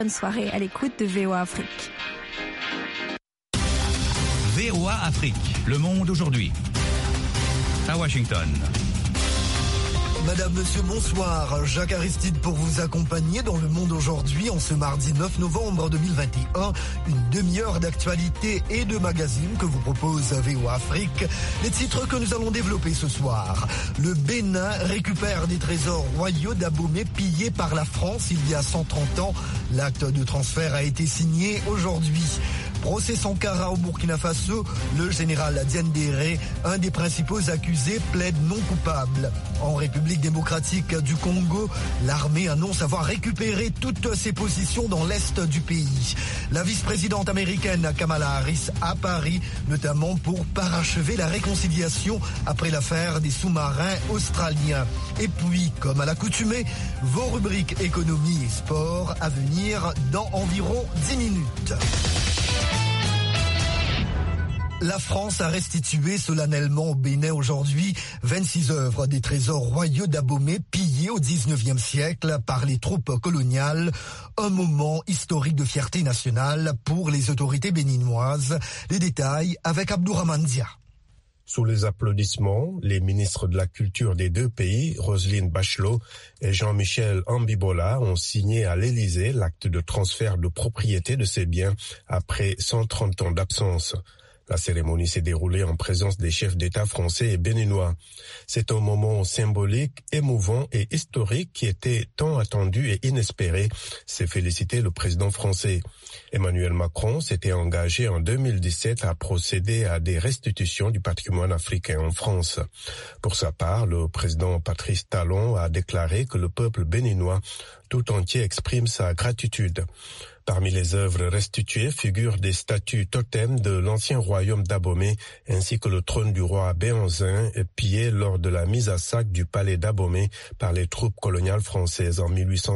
Bonne soirée à l'écoute de VOA Afrique. VOA Afrique, le monde aujourd'hui. À Washington. Madame, Monsieur, bonsoir. Jacques Aristide pour vous accompagner dans Le Monde aujourd'hui en ce mardi 9 novembre 2021. Une demi-heure d'actualité et de magazine que vous propose VOA Afrique. Les titres que nous allons développer ce soir. Le Bénin récupère des trésors royaux d'Abomey pillés par la France il y a 130 ans. L'acte de transfert a été signé aujourd'hui. Procès Sankara au Burkina Faso, le général Diendéré, un des principaux accusés, plaide non coupable. En République démocratique du Congo, l'armée annonce avoir récupéré toutes ses positions dans l'est du pays. La vice-présidente américaine Kamala Harris à Paris, notamment pour parachever la réconciliation après l'affaire des sous-marins australiens. Et puis, comme à l'accoutumée, vos rubriques économie et sport à venir dans environ 10 minutes. La France a restitué solennellement au Bénin aujourd'hui 26 œuvres des trésors royaux d'Abomey pillés au 19e siècle par les troupes coloniales. Un moment historique de fierté nationale pour les autorités béninoises. Les détails avec Abdourahmane Dia. Sous les applaudissements, les ministres de la Culture des deux pays, Roselyne Bachelot et Jean-Michel Ambibola, ont signé à l'Élysée l'acte de transfert de propriété de ces biens après 130 ans d'absence. La cérémonie s'est déroulée en présence des chefs d'État français et béninois. C'est un moment symbolique, émouvant et historique qui était tant attendu et inespéré, s'est félicité le président français. Emmanuel Macron s'était engagé en 2017 à procéder à des restitutions du patrimoine africain en France. Pour sa part, le président Patrice Talon a déclaré que le peuple béninois tout entier exprime sa gratitude. Parmi les œuvres restituées figurent des statues totems de l'ancien royaume d'Abomey ainsi que le trône du roi Béhanzin pillé lors de la mise à sac du palais d'Abomey par les troupes coloniales françaises en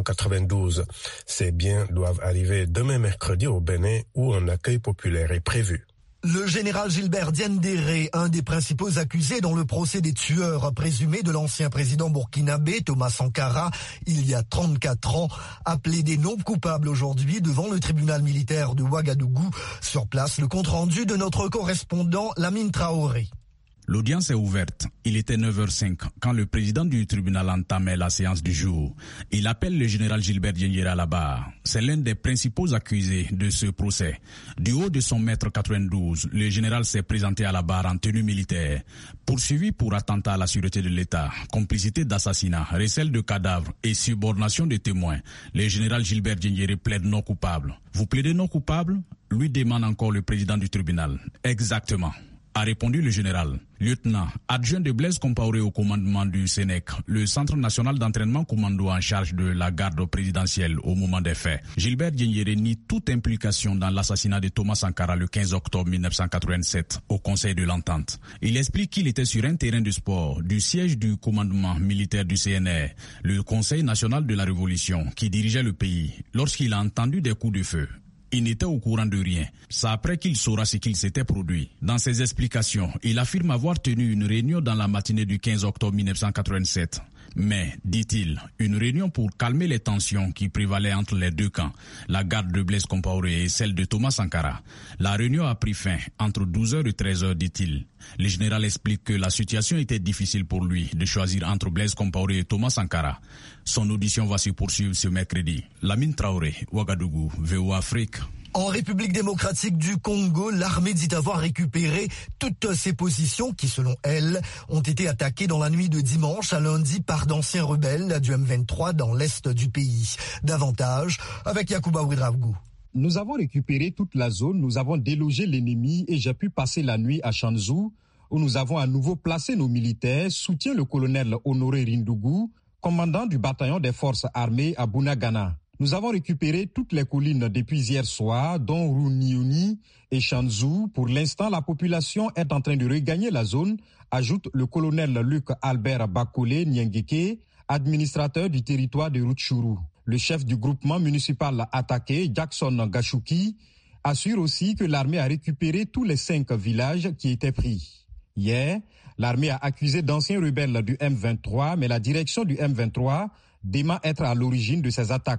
1892. Ces biens doivent arriver demain mercredi au Bénin où un accueil populaire est prévu. Le général Gilbert Diendéré, un des principaux accusés dans le procès des tueurs présumés de l'ancien président burkinabé Thomas Sankara, il y a 34 ans, a plaidé non coupable aujourd'hui devant le tribunal militaire de Ouagadougou. Sur place, le compte-rendu de notre correspondant Lamine Traoré. L'audience est ouverte. Il était 9h05 quand le président du tribunal entamait la séance du jour. Il appelle le général Gilbert Diendéré à la barre. C'est l'un des principaux accusés de ce procès. Du haut de son mètre 92, le général s'est présenté à la barre en tenue militaire. Poursuivi pour attentat à la sûreté de l'État, complicité d'assassinat, recel de cadavres et subornation de témoins, le général Gilbert Diendéré plaide non coupable. Vous plaidez non coupable? Lui demande encore le président du tribunal. Exactement, a répondu le général. Lieutenant, adjoint de Blaise Compaoré au commandement du SENEC, le Centre national d'entraînement commando en charge de la garde présidentielle au moment des faits. Gilbert Diendéré nie toute implication dans l'assassinat de Thomas Sankara le 15 octobre 1987 au Conseil de l'Entente. Il explique qu'il était sur un terrain de sport du siège du commandement militaire du CNR, le Conseil national de la Révolution, qui dirigeait le pays, lorsqu'il a entendu des coups de feu. Il n'était au courant de rien. C'est après qu'il saura ce qu'il s'était produit. Dans ses explications, il affirme avoir tenu une réunion dans la matinée du 15 octobre 1987. Mais, dit-il, une réunion pour calmer les tensions qui prévalaient entre les deux camps, la garde de Blaise Compaoré et celle de Thomas Sankara. La réunion a pris fin entre 12h et 13h, dit-il. Le général explique que la situation était difficile pour lui de choisir entre Blaise Compaoré et Thomas Sankara. Son audition va se poursuivre ce mercredi. Lamine Traoré, Ouagadougou, VOA Afrique. En République démocratique du Congo, l'armée dit avoir récupéré toutes ses positions qui, selon elle, ont été attaquées dans la nuit de dimanche à lundi par d'anciens rebelles du M23 dans l'est du pays. Davantage avec Yacouba Ouedraogo. Nous avons récupéré toute la zone, nous avons délogé l'ennemi et j'ai pu passer la nuit à Chanzou où nous avons à nouveau placé nos militaires, soutient le colonel Honoré Rindougou, commandant du bataillon des forces armées à Bunagana. Nous avons récupéré toutes les collines depuis hier soir, dont Rounioni et Chanzou. Pour l'instant, la population est en train de regagner la zone, ajoute le colonel Luc Albert Bakole Nyengeke, administrateur du territoire de Rutshuru. Le chef du groupement municipal attaqué, Jackson Gashuki, assure aussi que l'armée a récupéré tous les 5 villages qui étaient pris. Hier, l'armée a accusé d'anciens rebelles du M23, mais la direction du M23 dément être à l'origine de ces attaques.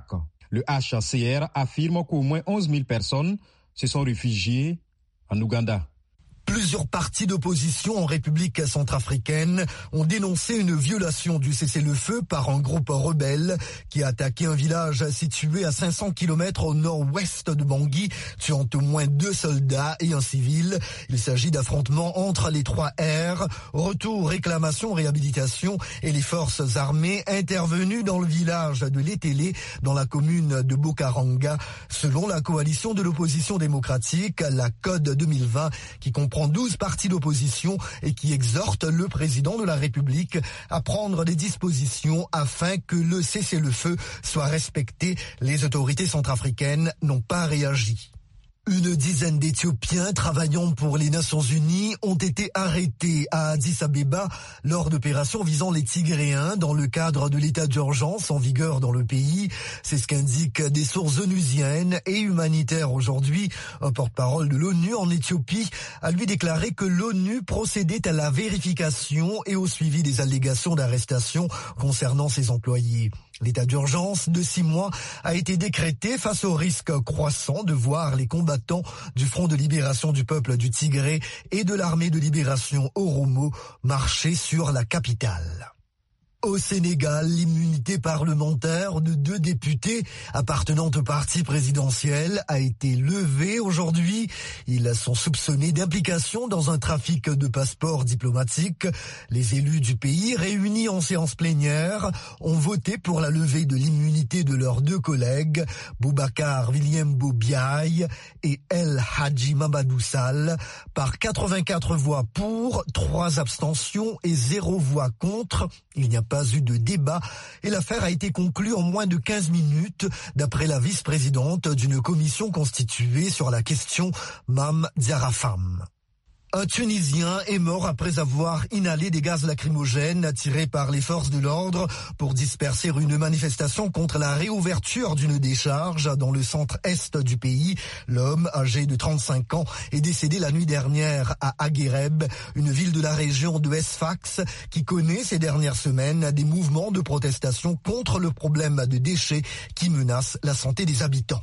Le HCR affirme qu'au moins 11 000 personnes se sont réfugiées en Ouganda. Plusieurs partis d'opposition en République centrafricaine ont dénoncé une violation du cessez-le-feu par un groupe rebelle qui a attaqué un village situé à 500 km au nord-ouest de Bangui, tuant au moins 2 soldats et un civil. Il s'agit d'affrontements entre les 3 R, retour, réclamation, réhabilitation et les forces armées intervenues dans le village de Létélé, dans la commune de Bokaranga. Selon la coalition de l'opposition démocratique, la CODE 2020, qui comprend 12 partis d'opposition et qui exhorte le président de la République à prendre des dispositions afin que le cessez-le-feu soit respecté. Les autorités centrafricaines n'ont pas réagi. Une dizaine d'Éthiopiens travaillant pour les Nations Unies ont été arrêtés à Addis Abeba lors d'opérations visant les Tigréens dans le cadre de l'état d'urgence en vigueur dans le pays. C'est ce qu'indiquent des sources onusiennes et humanitaires aujourd'hui. Un porte-parole de l'ONU en Éthiopie a lui déclaré que l'ONU procédait à la vérification et au suivi des allégations d'arrestation concernant ses employés. L'état d'urgence de 6 mois a été décrété face au risque croissant de voir les combattants du Front de libération du peuple du Tigré et de l'armée de libération Oromo marcher sur la capitale. Au Sénégal, l'immunité parlementaire de 2 députés appartenant au parti présidentiel a été levée aujourd'hui. Ils sont soupçonnés d'implication dans un trafic de passeports diplomatiques. Les élus du pays, réunis en séance plénière, ont voté pour la levée de l'immunité de leurs 2 collègues, Boubacar Williambo Biaye et El Hadji Mamadou Sall, par 84 voix pour, 3 abstentions et 0 voix contre. Il n'y a pas eu de débat et l'affaire a été conclue en moins de 15 minutes d'après la vice-présidente d'une commission constituée sur la question, Mam Diarafam. Un Tunisien est mort après avoir inhalé des gaz lacrymogènes tirés par les forces de l'ordre pour disperser une manifestation contre la réouverture d'une décharge dans le centre-est du pays. L'homme, âgé de 35 ans, est décédé la nuit dernière à Aguereb, une ville de la région de Sfax qui connaît ces dernières semaines des mouvements de protestation contre le problème de déchets qui menace la santé des habitants.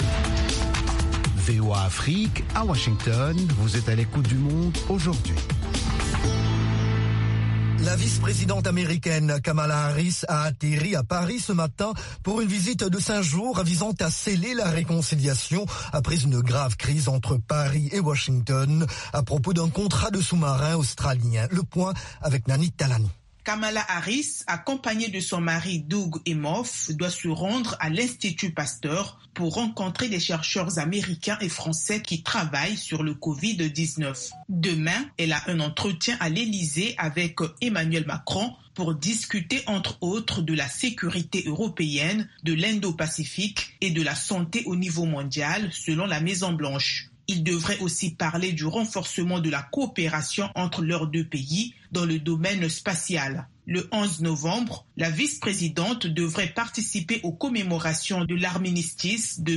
VOA Afrique, à Washington, vous êtes à l'écoute du monde aujourd'hui. La vice-présidente américaine Kamala Harris a atterri à Paris ce matin pour une visite de 5 jours visant à sceller la réconciliation après une grave crise entre Paris et Washington à propos d'un contrat de sous-marin australien. Le point avec Nanit Talani. Kamala Harris, accompagnée de son mari Doug Emhoff, doit se rendre à l'Institut Pasteur pour rencontrer des chercheurs américains et français qui travaillent sur le Covid-19. Demain, elle a un entretien à l'Élysée avec Emmanuel Macron pour discuter entre autres de la sécurité européenne, de l'Indo-Pacifique et de la santé au niveau mondial, selon la Maison-Blanche. Il devrait aussi parler du renforcement de la coopération entre leurs 2 pays dans le domaine spatial. Le 11 novembre, la vice-présidente devrait participer aux commémorations de l'armistice de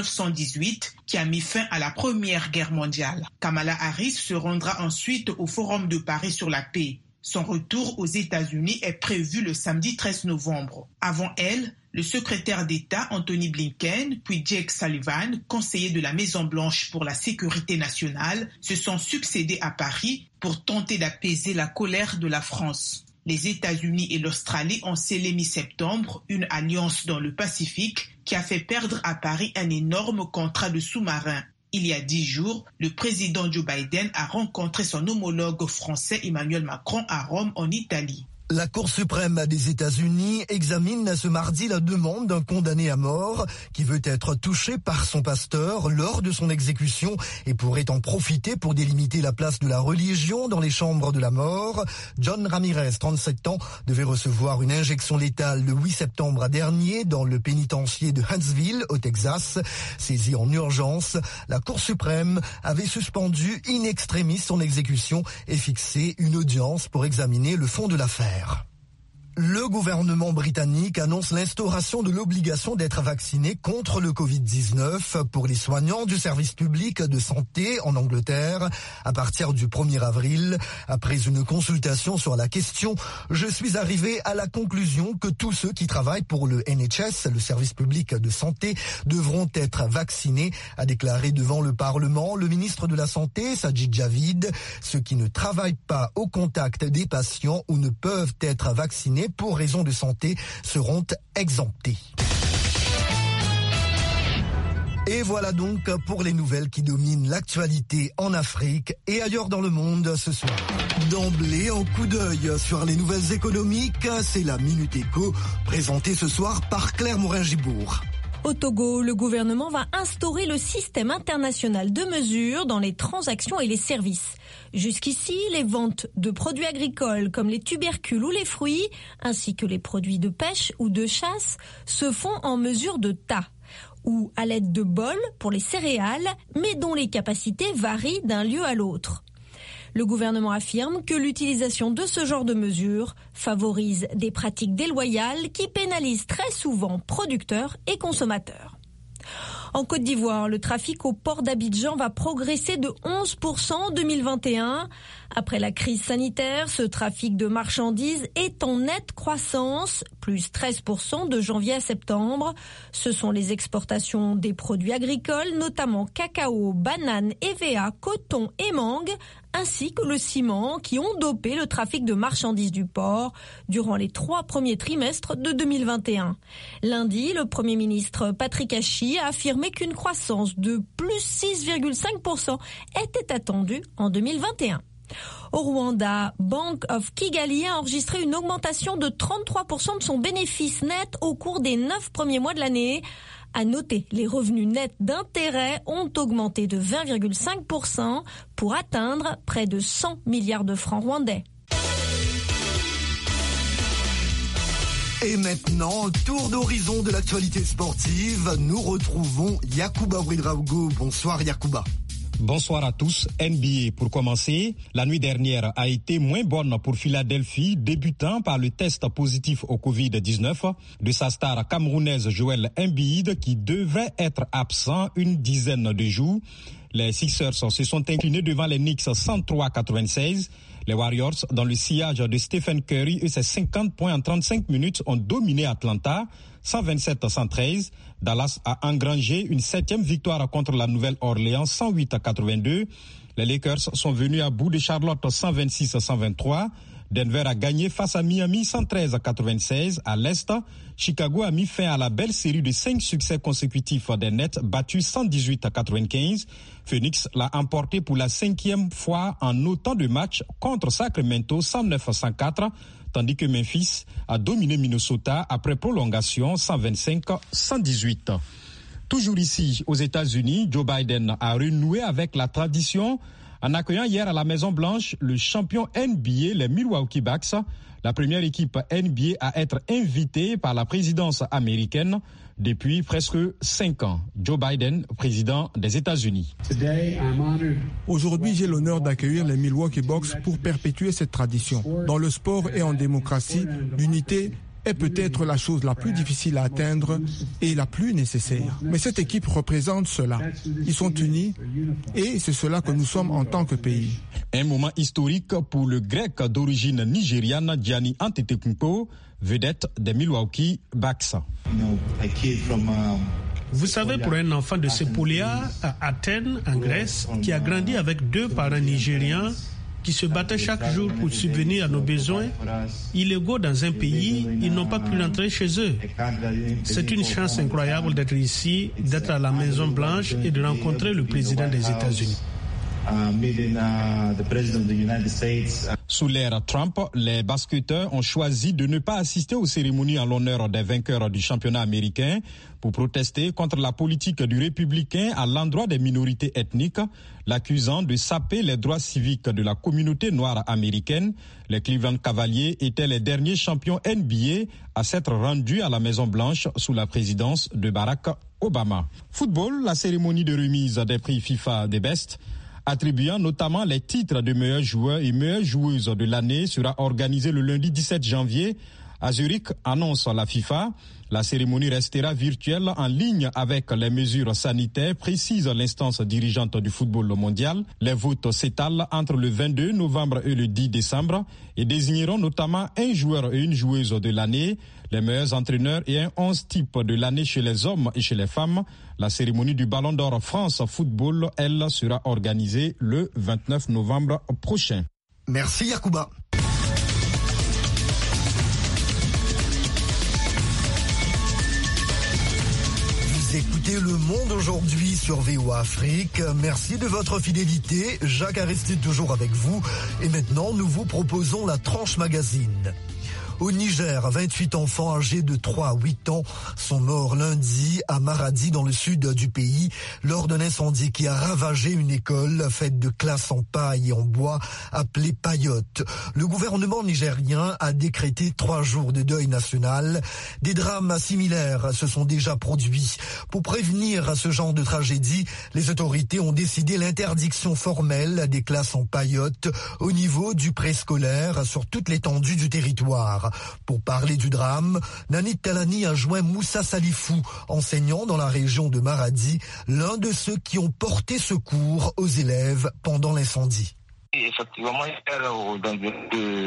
1918 qui a mis fin à la Première Guerre mondiale. Kamala Harris se rendra ensuite au Forum de Paris sur la paix. Son retour aux États-Unis est prévu le samedi 13 novembre. Avant elle, le secrétaire d'État Anthony Blinken, puis Jake Sullivan, conseiller de la Maison-Blanche pour la sécurité nationale, se sont succédés à Paris pour tenter d'apaiser la colère de la France. Les États-Unis et l'Australie ont scellé mi-septembre une alliance dans le Pacifique qui a fait perdre à Paris un énorme contrat de sous-marins. Il y a 10 jours, le président Joe Biden a rencontré son homologue français Emmanuel Macron à Rome en Italie. La Cour suprême des États-Unis examine ce mardi la demande d'un condamné à mort qui veut être touché par son pasteur lors de son exécution et pourrait en profiter pour délimiter la place de la religion dans les chambres de la mort. John Ramirez, 37 ans, devait recevoir une injection létale le 8 septembre dernier dans le pénitencier de Huntsville, au Texas. Saisi en urgence, la Cour suprême avait suspendu in extremis son exécution et fixé une audience pour examiner le fond de l'affaire. Le gouvernement britannique annonce l'instauration de l'obligation d'être vacciné contre le Covid-19 pour les soignants du service public de santé en Angleterre à partir du 1er avril. Après une consultation sur la question, je suis arrivé à la conclusion que tous ceux qui travaillent pour le NHS, le service public de santé, devront être vaccinés, a déclaré devant le Parlement le ministre de la Santé, Sajid Javid. Ceux qui ne travaillent pas au contact des patients ou ne peuvent être vaccinés pour raisons de santé seront exemptés. Et voilà donc pour les nouvelles qui dominent l'actualité en Afrique et ailleurs dans le monde ce soir. D'emblée, un coup d'œil sur les nouvelles économiques, c'est la Minute Éco, présentée ce soir par Claire Morin-Gibourg. Au Togo, le gouvernement va instaurer le système international de mesure dans les transactions et les services. Jusqu'ici, les ventes de produits agricoles comme les tubercules ou les fruits, ainsi que les produits de pêche ou de chasse, se font en mesure de tas, ou à l'aide de bols pour les céréales, mais dont les capacités varient d'un lieu à l'autre. Le gouvernement affirme que l'utilisation de ce genre de mesures favorise des pratiques déloyales qui pénalisent très souvent producteurs et consommateurs. En Côte d'Ivoire, le trafic au port d'Abidjan va progresser de 11% en 2021. Après la crise sanitaire, ce trafic de marchandises est en nette croissance, plus 13% de janvier à septembre. Ce sont les exportations des produits agricoles, notamment cacao, bananes, EVA, coton et mangue, ainsi que le ciment, qui ont dopé le trafic de marchandises du port durant les 3 premiers trimestres de 2021. Lundi, le Premier ministre Patrick Achi a affirmé qu'une croissance de plus 6,5% était attendue en 2021. Au Rwanda, Bank of Kigali a enregistré une augmentation de 33% de son bénéfice net au cours des 9 premiers mois de l'année. À noter, les revenus nets d'intérêt ont augmenté de 20,5% pour atteindre près de 100 milliards de francs rwandais. Et maintenant, tour d'horizon de l'actualité sportive. Nous retrouvons Yacouba Ouedraogo. Bonsoir Yacouba. Bonsoir à tous. NBA pour commencer. La nuit dernière a été moins bonne pour Philadelphie, débutant par le test positif au Covid-19 de sa star camerounaise Joel Embiid qui devrait être absent une dizaine de jours. Les Sixers se sont inclinés devant les Knicks 103-96. Les Warriors, dans le sillage de Stephen Curry et ses 50 points en 35 minutes, ont dominé Atlanta 127-113. Dallas a engrangé une 7e victoire contre la Nouvelle-Orléans 108-82. Les Lakers sont venus à bout de Charlotte 126-123. Denver a gagné face à Miami 113-96. À l'Est, Chicago a mis fin à la belle série de 5 succès consécutifs des Nets battus 118-95. Phoenix l'a emporté pour la 5e fois en autant de matchs contre Sacramento 109-104, tandis que Memphis a dominé Minnesota après prolongation 125-118. Toujours ici, aux États-Unis, Joe Biden a renoué avec la tradition en accueillant hier à la Maison-Blanche le champion NBA, les Milwaukee Bucks, la première équipe NBA à être invitée par la présidence américaine depuis presque 5 ans. Joe Biden, président des États-Unis. Aujourd'hui, j'ai l'honneur d'accueillir les Milwaukee Bucks pour perpétuer cette tradition. Dans le sport et en démocratie, l'unité est peut-être la chose la plus difficile à atteindre et la plus nécessaire. Mais cette équipe représente cela. Ils sont unis et c'est cela que nous sommes en tant que pays. Un moment historique pour le grec d'origine nigériane Giannis Antetokounmpo, vedette des Milwaukee Bucks. Vous savez, pour un enfant de Sepolia à Athènes, en Grèce, qui a grandi avec 2 parents nigérians, qui se battaient chaque jour pour subvenir à nos besoins, illégaux dans un pays, ils n'ont pas pu rentrer chez eux. C'est une chance incroyable d'être ici, d'être à la Maison Blanche et de rencontrer le président des États-Unis. Sous l'ère Trump, les basketteurs ont choisi de ne pas assister aux cérémonies en l'honneur des vainqueurs du championnat américain pour protester contre la politique du républicain à l'endroit des minorités ethniques, l'accusant de saper les droits civiques de la communauté noire américaine. Les Cleveland Cavaliers étaient les derniers champions NBA à s'être rendus à la Maison-Blanche sous la présidence de Barack Obama. Football, la cérémonie de remise des prix FIFA des Best, attribuant notamment les titres de meilleurs joueurs et meilleures joueuses de l'année, sera organisée le lundi 17 janvier À Zurich, annonce la FIFA. La cérémonie restera virtuelle en ligne avec les mesures sanitaires, précise l'instance dirigeante du football mondial. Les votes s'étalent entre le 22 novembre et le 10 décembre et désigneront notamment un joueur et une joueuse de l'année, les meilleurs entraîneurs et un 11 type de l'année chez les hommes et chez les femmes. La cérémonie du Ballon d'Or France Football, elle, sera organisée le 29 novembre prochain. Merci Yacouba. Écoutez Le Monde aujourd'hui sur VOA Afrique. Merci de votre fidélité. Jacques Aristide toujours avec vous. Et maintenant, nous vous proposons la tranche magazine. Au Niger, 28 enfants âgés de 3 à 8 ans sont morts lundi à Maradi dans le sud du pays lors d'un incendie qui a ravagé une école faite de classes en paille et en bois appelée Payotte. Le gouvernement nigérien a décrété 3 jours de deuil national. Des drames similaires se sont déjà produits. Pour prévenir ce genre de tragédie, les autorités ont décidé l'interdiction formelle des classes en Payotte au niveau du préscolaire sur toute l'étendue du territoire. Pour parler du drame, Nanit Talani a joint Moussa Salifou, enseignant dans la région de Maradi, l'un de ceux qui ont porté secours aux élèves pendant l'incendie. Effectivement, hier, aux environs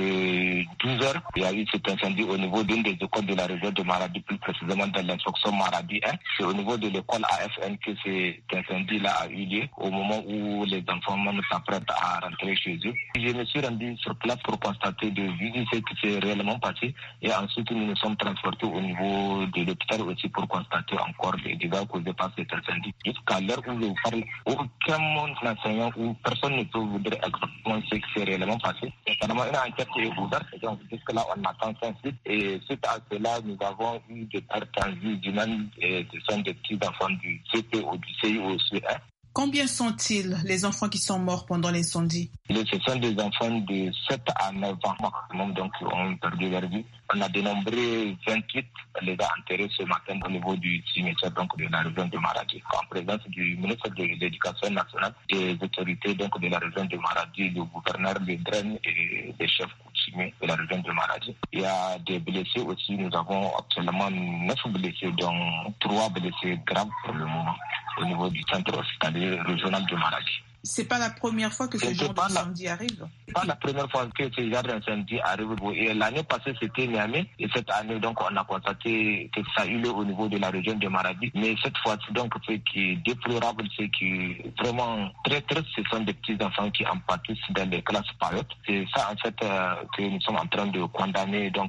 de 12 heures, il y a eu cet incendie au niveau d'une des écoles de la région de Maradi, plus précisément dans l'instruction Maradi 1. C'est au niveau de l'école AFN que cet incendie-là a eu lieu, au moment où les enfants s'apprêtent à rentrer chez eux. Je me suis rendu sur place pour constater de visu ce qui s'est réellement passé, et ensuite nous nous sommes transportés au niveau de l'hôpital aussi pour constater encore les dégâts causés par cet incendie. Jusqu'à l'heure où je vous parle, aucun enseignant ou personne ne peut vous dire exactement ce qui s'est réellement passé. C'est vraiment une enquête qui est ouverte, donc jusque-là on attend ça suite. Et suite à cela, nous avons eu des pertes en vie humaine, et ce sont des petits enfants du CP ou du CI ou CE1. Combien sont-ils, les enfants qui sont morts pendant l'incendie? Ce sont des enfants de 7 à 9 ans maximum, donc qui ont perdu leur vie. On a dénombré 28, les a enterrés ce matin au niveau du cimetière donc, de la région de Maradi, en présence du ministre de l'Éducation nationale, des autorités donc, de la région de Maradi, le gouverneur de Dren et des chefs coutumiers de la région de Maradi. Il y a des blessés aussi, nous avons actuellement 9 blessés, dont 3 blessés graves pour le moment, au niveau du centre hospitalier régional de Maradi. C'est pas la première fois que ce genre d'incendie arrive. C'est pas la première fois que ce genre d'incendie arrive. Et l'année passée, c'était Niamey. Et cette année, donc, on a constaté que ça a eu lieu au niveau de la région de Maradi. Mais cette fois-ci, donc, ce qui est déplorable, c'est que vraiment très triste, ce sont des petits enfants qui en pâtissent dans les classes Payotte. C'est ça, en fait, que nous sommes en train de condamner. Donc,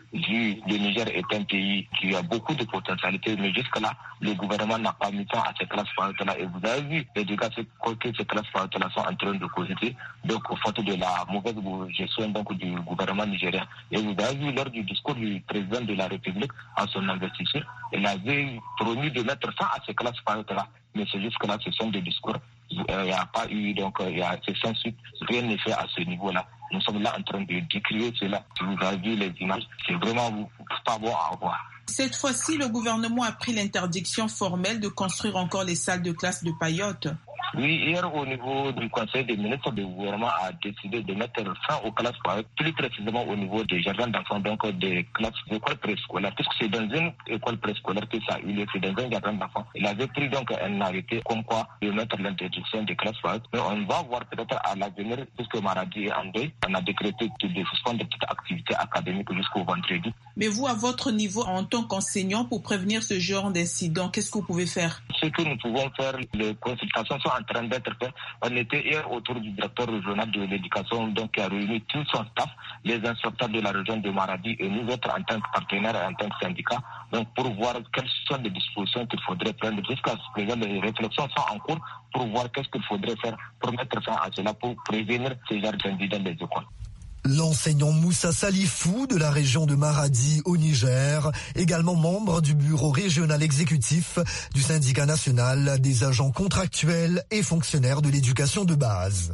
vu le Niger est un pays qui a beaucoup de potentialités, mais jusque-là, le gouvernement n'a pas mis temps à ces classes Payotte-là. Et vous avez vu les dégâts que ces classes Payotte-là sont en train de causer, donc, faute de la mauvaise gestion donc, du gouvernement nigérien. Et vous avez vu lors du discours du président de la République à son investisseur, il avait promis de mettre fin à ces classes Payotte-là. Mais c'est jusque-là, ce sont des discours. Il n'y a pas eu, donc, c'est sans suite, rien n'est fait à ce niveau-là. Nous sommes là en train de décrire cela. Si vous avez vu les images, c'est vraiment pas bon à voir. Cette fois-ci, le gouvernement a pris l'interdiction formelle de construire encore les salles de classe de Payotte. Oui, hier au niveau du Conseil des ministres, le gouvernement a décidé de mettre fin aux classes Payotte, plus précisément au niveau des jardins d'enfants, donc des classes d'école préscolaire. Puisque c'est dans une école préscolaire que ça a eu lieu, c'est dans un jardin d'enfants. Il avait pris donc un arrêté comme quoi de mettre l'interdiction des classes Payotte. Mais on va voir peut-être à l'avenir, puisque Maradi est en deuil, on a décrété de suspendre des petites activités académiques jusqu'au vendredi. Mais vous, à votre niveau, en tant qu'enseignant, pour prévenir ce genre d'incident, qu'est-ce que vous pouvez faire? Ce que nous pouvons faire, les consultations sont en train d'être faites. On était hier autour du directeur régional de l'éducation, donc qui a réuni tout son staff, les inspecteurs de la région de Maradi et nous autres en tant que partenaires et en tant que syndicats, donc pour voir quelles sont les dispositions qu'il faudrait prendre. Jusqu'à ce présent, les réflexions sont en cours pour voir qu'est-ce qu'il faudrait faire pour mettre fin à cela, pour prévenir ces genres d'incidents dans les écoles. L'enseignant Moussa Salifou de la région de Maradi au Niger, également membre du bureau régional exécutif du syndicat national des agents contractuels et fonctionnaires de l'éducation de base.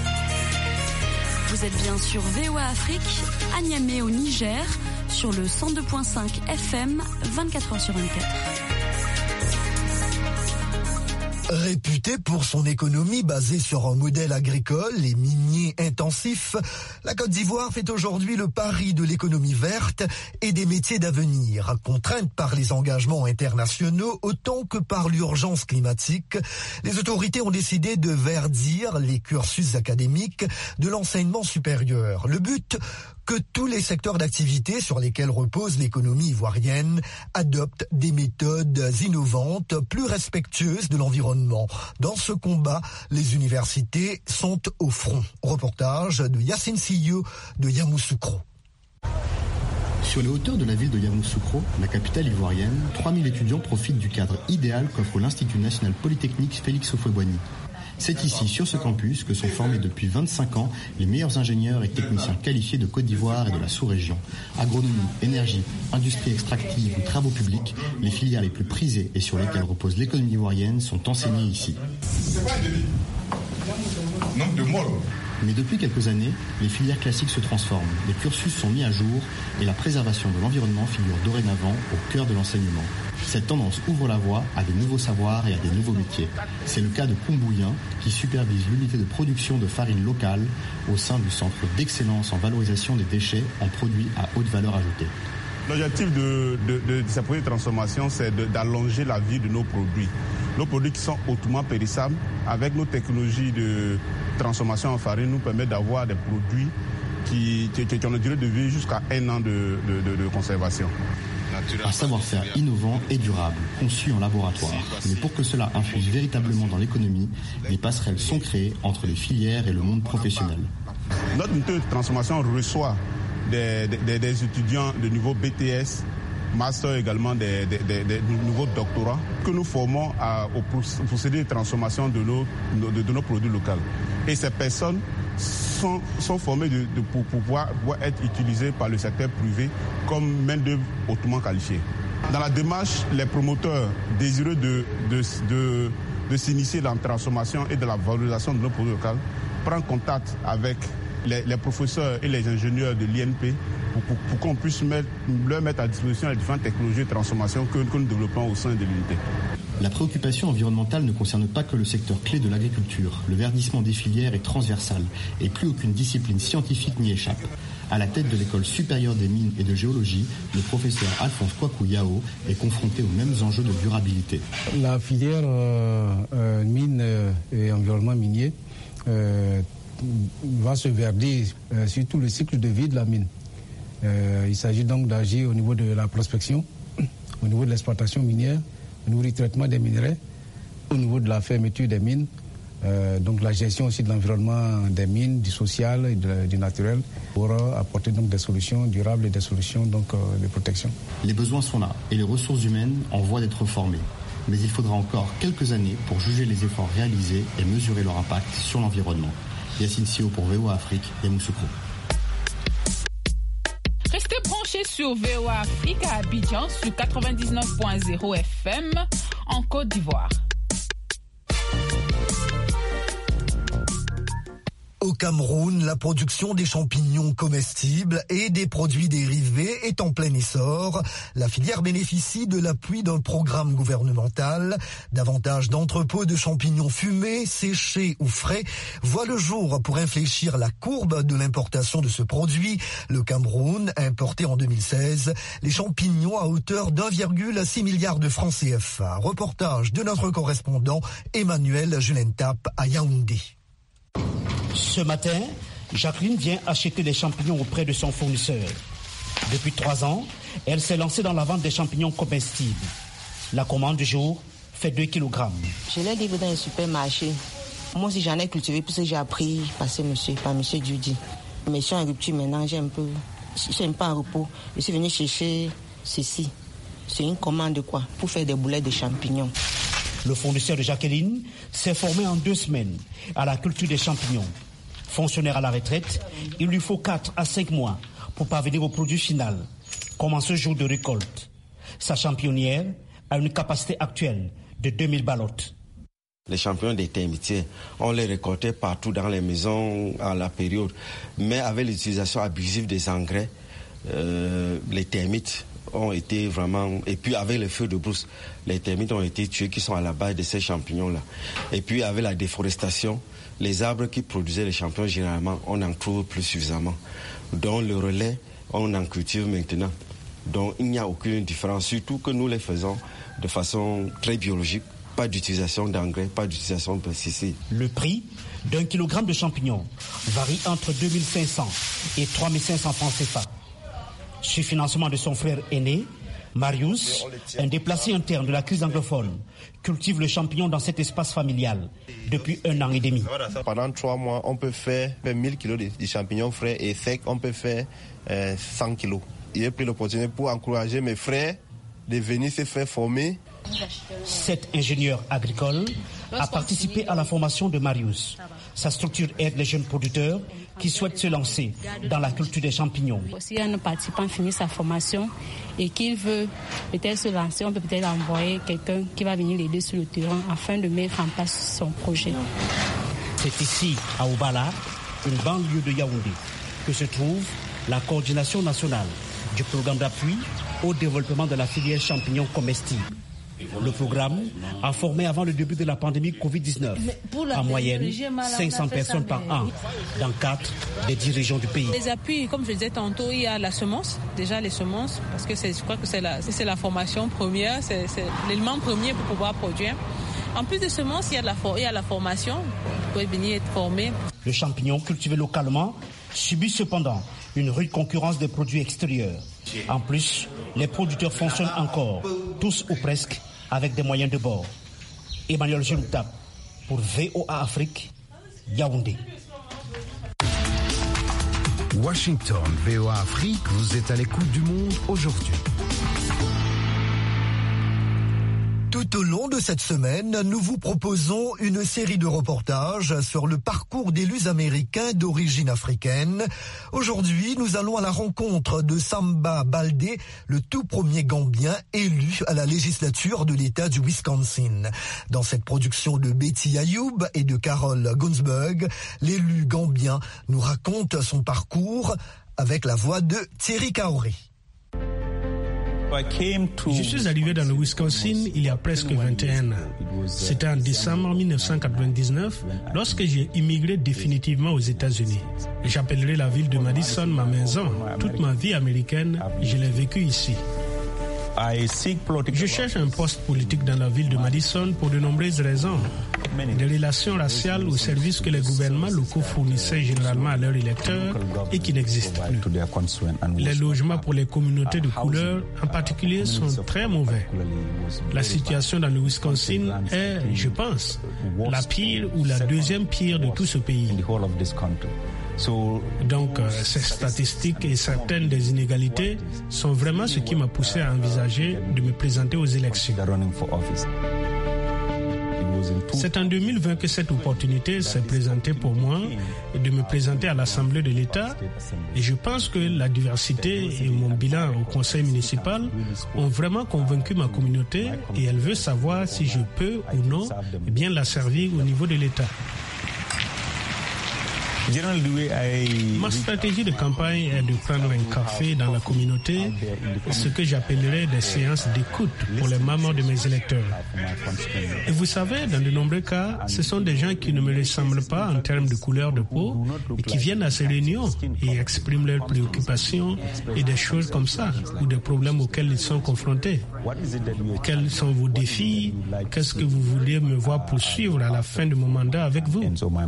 Vous êtes bien sur VOA Afrique, à Niamey au Niger, sur le 102.5 FM, 24h sur 24. Réputée pour son économie basée sur un modèle agricole et minier intensif, la Côte d'Ivoire fait aujourd'hui le pari de l'économie verte et des métiers d'avenir, contrainte par les engagements internationaux autant que par l'urgence climatique. Les autorités ont décidé de verdir les cursus académiques de l'enseignement supérieur. Le but, que tous les secteurs d'activité sur lesquels repose l'économie ivoirienne adoptent des méthodes innovantes, plus respectueuses de l'environnement. Dans ce combat, les universités sont au front. Reportage de Yacine Sillou de Yamoussoukro. Sur les hauteurs de la ville de Yamoussoukro, la capitale ivoirienne, 3000 étudiants profitent du cadre idéal qu'offre l'Institut national polytechnique Félix Houphouët-Boigny. C'est ici, sur ce campus, que sont formés depuis 25 ans les meilleurs ingénieurs et techniciens qualifiés de Côte d'Ivoire et de la sous-région. Agronomie, énergie, industrie extractive ou travaux publics, les filières les plus prisées et sur lesquelles repose l'économie ivoirienne sont enseignées ici. Mais depuis quelques années, les filières classiques se transforment, les cursus sont mis à jour et la préservation de l'environnement figure dorénavant au cœur de l'enseignement. Cette tendance ouvre la voie à des nouveaux savoirs et à des nouveaux métiers. C'est le cas de Combouillin, qui supervise l'unité de production de farine locale au sein du centre d'excellence en valorisation des déchets en produits à haute valeur ajoutée. L'objectif de ces produits de transformation, c'est d'allonger la vie de nos produits. Nos produits qui sont hautement périssables, avec nos technologies de transformation en farine, nous permettent d'avoir des produits qui ont une durée de vie jusqu'à 1 an de conservation. Un savoir-faire innovant et durable, conçu en laboratoire. Mais pour que cela infuse véritablement dans l'économie, des passerelles sont créées entre les filières et le monde professionnel. Notre unité de transformation reçoit des étudiants de niveau BTS, master également des nouveaux doctorats que nous formons au procédé de transformation de nos produits locaux. Et ces personnes sont formées pour pouvoir être utilisées par le secteur privé comme main-d'œuvre hautement qualifiée. Dans la démarche, les promoteurs désireux de s'initier dans la transformation et de la valorisation de nos produits locaux prennent contact avec les professeurs et les ingénieurs de l'INP pour qu'on puisse leur mettre à disposition les différentes technologies de transformation que nous développons au sein de l'unité. La préoccupation environnementale ne concerne pas que le secteur clé de l'agriculture. Le verdissement des filières est transversal et plus aucune discipline scientifique n'y échappe. À la tête de l'école supérieure des mines et de géologie, le professeur Alphonse Kwaku Yao est confronté aux mêmes enjeux de durabilité. La filière mine et environnement minier va se verdir sur tout le cycle de vie de la mine. Il s'agit donc d'agir au niveau de la prospection, au niveau de l'exploitation minière, au niveau du traitement des minerais, au niveau de la fermeture des mines, donc la gestion aussi de l'environnement des mines, du social et du naturel, pour apporter donc des solutions durables et des solutions donc, de protection. Les besoins sont là et les ressources humaines en voie d'être formées. Mais il faudra encore quelques années pour juger les efforts réalisés et mesurer leur impact sur l'environnement. Yacine Sio pour VOA Afrique et Yamoussoukro. Restez branchés sur VOA Afrique à Abidjan sur 99.0 FM en Côte d'Ivoire. Au Cameroun, la production des champignons comestibles et des produits dérivés est en plein essor. La filière bénéficie de l'appui d'un programme gouvernemental. Davantage d'entrepôts de champignons fumés, séchés ou frais voient le jour pour infléchir la courbe de l'importation de ce produit. Le Cameroun a importé en 2016 les champignons à hauteur d'1,6 milliard de francs CFA. Reportage de notre correspondant Emmanuel Julentap à Yaoundé. Ce matin, Jacqueline vient acheter des champignons auprès de son fournisseur. Depuis 3 ans, elle s'est lancée dans la vente des champignons comestibles. La commande du jour fait 2 kg. Je l'ai livré dans les supermarchés. Moi aussi, j'en ai cultivé puisque j'ai appris par monsieur Dudi. Mais je suis en rupture maintenant, je suis un peu en repos. Je suis venu chercher ceci. C'est une commande quoi pour faire des boulettes de champignons. Le fournisseur de Jacqueline s'est formé en 2 semaines à la culture des champignons. Fonctionnaire à la retraite, il lui faut 4 à 5 mois pour parvenir au produit final, comme en ce jour de récolte. Sa championnière a une capacité actuelle de 2000 ballottes. Les champignons des termitiers, on les récoltait partout dans les maisons à la période. Mais avec l'utilisation abusive des engrais, les termites ont été vraiment... Et puis avec les feux de brousse, les termites ont été tués qui sont à la base de ces champignons-là. Et puis avec la déforestation, les arbres qui produisaient les champignons, généralement, on n'en trouve plus suffisamment. Donc le relais, on en cultive maintenant. Donc il n'y a aucune différence, surtout que nous les faisons de façon très biologique. Pas d'utilisation d'engrais, pas d'utilisation de pesticides. Le prix d'un kilogramme de champignons varie entre 2500 et 3500 francs CFA. Sur financement de son frère aîné, Marius, un déplacé interne de la cuisse anglophone, cultive le champignon dans cet espace familial depuis 1 an et demi. Pendant 3 mois, on peut faire 1000 kilos de champignons frais et secs, on peut faire 100 kilos. J'ai pris l'opportunité pour encourager mes frères de venir se faire former. Cet ingénieur agricole a participé à la formation de Marius. Sa structure aide les jeunes producteurs qui souhaitent se lancer dans la culture des champignons. Si un participant finit sa formation et qu'il veut peut-être se lancer, on peut peut-être envoyer quelqu'un qui va venir l'aider sur le terrain afin de mettre en place son projet. C'est ici, à Obala, une banlieue de Yaoundé, que se trouve la coordination nationale du programme d'appui au développement de la filière champignons comestibles. Le programme a formé avant le début de la pandémie Covid-19 en moyenne 500 personnes par an dans 4 des 10 régions du pays. Les appuis, comme je disais tantôt, il y a la semence, déjà les semences, parce que je crois que c'est la formation première, c'est l'élément premier pour pouvoir produire. En plus de semences, il y a la formation, vous pouvez venir être formé. Le champignon cultivé localement subit cependant une rude concurrence des produits extérieurs. En plus, les producteurs fonctionnent encore, tous ou presque, avec des moyens de bord. Emmanuel Genoutap pour VOA Afrique, Yaoundé. Washington, VOA Afrique, vous êtes à l'écoute du monde aujourd'hui. Tout au long de cette semaine, nous vous proposons une série de reportages sur le parcours d'élus américains d'origine africaine. Aujourd'hui, nous allons à la rencontre de Samba Baldé, le tout premier Gambien élu à la législature de l'État du Wisconsin. Dans cette production de Betty Ayoub et de Carol Gunsberg, l'élu gambien nous raconte son parcours avec la voix de Thierry Kaoré. Je suis arrivé dans le Wisconsin il y a presque 21 ans. C'était en décembre 1999 lorsque j'ai immigré définitivement aux États-Unis. J'appellerai la ville de Madison ma maison. Toute ma vie américaine, je l'ai vécue ici. Je cherche un poste politique dans la ville de Madison pour de nombreuses raisons. Des relations raciales aux services que les gouvernements locaux fournissaient généralement à leurs électeurs et qui n'existent plus. Les logements pour les communautés de couleur en particulier sont très mauvais. La situation dans le Wisconsin est, je pense, la pire ou la deuxième pire de tout ce pays. Donc, ces statistiques et certaines des inégalités sont vraiment ce qui m'a poussé à envisager de me présenter aux élections. C'est en 2020 que cette opportunité s'est présentée pour moi de me présenter à l'Assemblée de l'État et je pense que la diversité et mon bilan au conseil municipal ont vraiment convaincu ma communauté et elle veut savoir si je peux ou non bien la servir au niveau de l'État. Ma stratégie de campagne est de prendre un café dans la communauté, ce que j'appellerais des séances d'écoute pour les mamans de mes électeurs. Et vous savez, dans de nombreux cas, ce sont des gens qui ne me ressemblent pas en termes de couleur de peau et qui viennent à ces réunions et expriment leurs préoccupations et des choses comme ça, ou des problèmes auxquels ils sont confrontés. Quels sont vos défis? Qu'est-ce que vous voulez me voir poursuivre à la fin de mon mandat avec vous?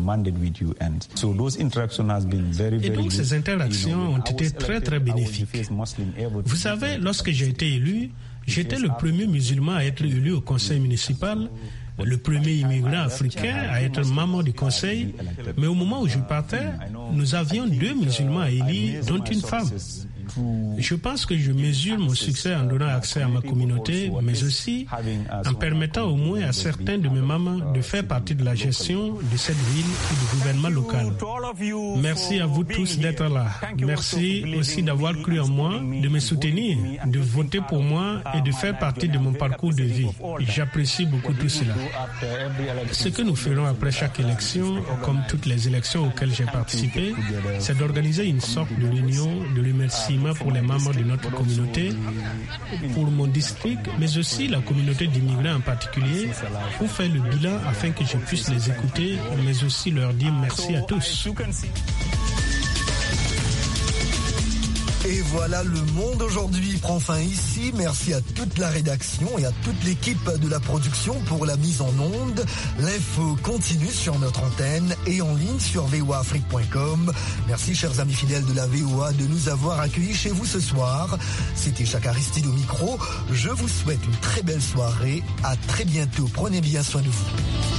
Et donc ces interactions ont été très très bénéfiques. Vous savez, lorsque j'ai été élu, j'étais le premier musulman à être élu au conseil municipal, le premier immigrant africain à être membre du conseil, mais au moment où je partais, nous avions 2 musulmans à élire, dont une femme. Je pense que je mesure mon succès en donnant accès à ma communauté, mais aussi en permettant au moins à certains de mes mamans de faire partie de la gestion de cette ville et du gouvernement local. Merci à vous tous d'être là. Merci aussi d'avoir cru en moi, de me soutenir, de voter pour moi et de faire partie de mon parcours de vie. J'apprécie beaucoup tout cela. Ce que nous ferons après chaque élection, comme toutes les élections auxquelles j'ai participé, c'est d'organiser une sorte de réunion de remerciement seulement pour les membres de notre communauté, pour mon district, mais aussi la communauté d'immigrés en particulier, pour faire le bilan afin que je puisse les écouter, mais aussi leur dire merci à tous. Et voilà, le monde aujourd'hui prend fin ici. Merci à toute la rédaction et à toute l'équipe de la production pour la mise en onde. L'info continue sur notre antenne et en ligne sur voaafrique.com. Merci, chers amis fidèles de la VOA, de nous avoir accueillis chez vous ce soir. C'était Chaka Aristide au micro. Je vous souhaite une très belle soirée. À très bientôt. Prenez bien soin de vous.